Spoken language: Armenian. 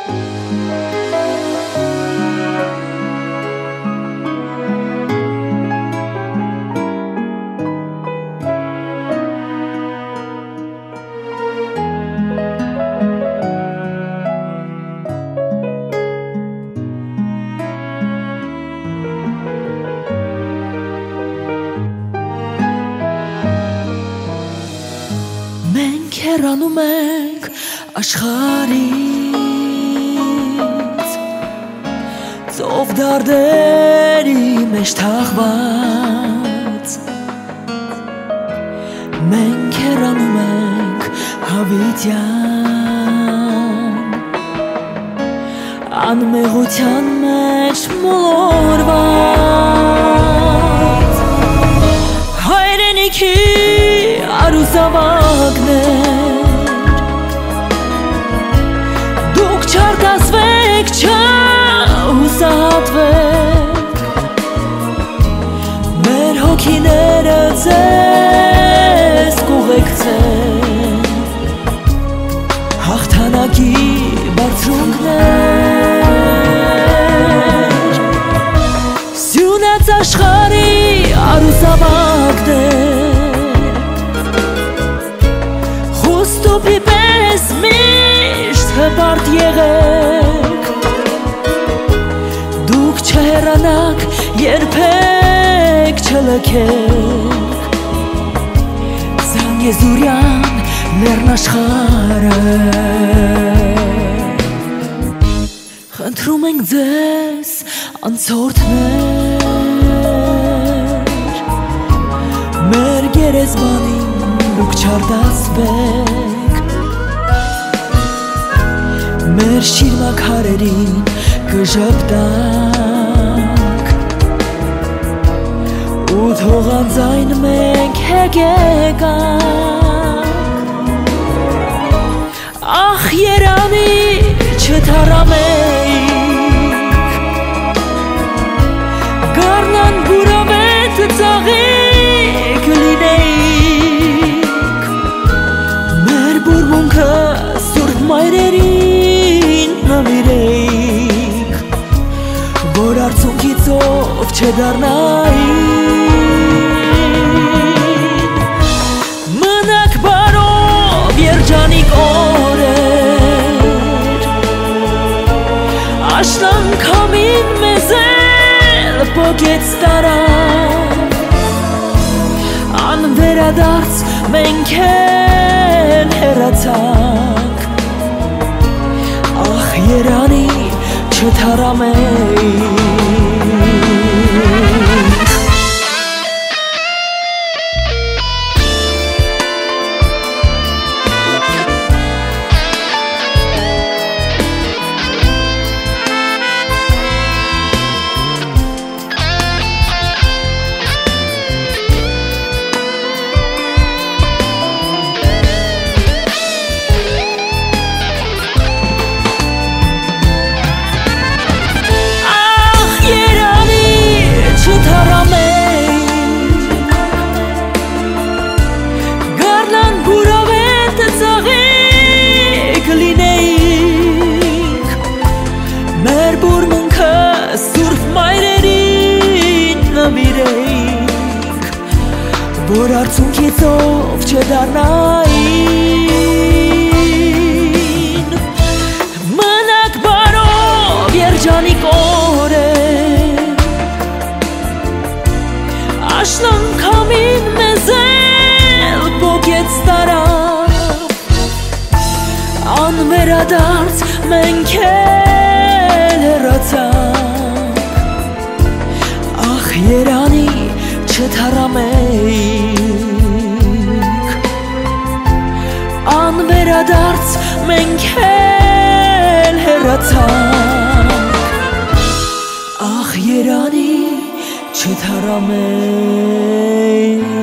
Մենք հեռանում ենք աշխարհից, ծով դարդերի մեջ թաղված։ Մենք հեռանում ենք հավիտյան, անմեղության մեջ մոլորված։ Հայրենիքի արուսավակներ, դուք չարտասվեք, չհուսահատվեք, մեր հոգիները ձեզ կուղեկցեն հաղթանակի բարձունքներ։ Սյունած աշխարհի արուսավակներ, Ստուպի պես միշտ հպարտ եղեք, դուք չհեռանաք, երբեք չլքեք Զանգեզուրյան լեռնաշխարհը։ Խնդրում ենք ձեզ անցորդներ, մեր գերեզմանին դուք չարտասվեք, մեր շիրմաքարերին կժպտանք, ու թող անձայն մենք հեկեկանք։ Ախ Երանի չթարամեիք, գառնան բուրավետ ծաղիկ լինեիք, մեր բուրմունքը սուրբ մայրերին նվիրեիք, որ արցունքի ծով չդառնային։ Մնաք բարով երջանիկ օրեր, աշնանքամին մեզ էլ պոկեց տարավ, անվերադարձ մենք էլ հեռացանք, ախ Երանի չթարամեիք։ Որ արցունքի ծով չդառնային, մնաք բարով երջանիկ օրեր, աշնանքամին մեզ էլ պոկեց տարավ, անվերադարձ մենք էլ հեռացանք, ախ Երանի չթարամեիք, անվերադարձ մենք էլ հեռացանք, ախ Երանի չթարամեիք։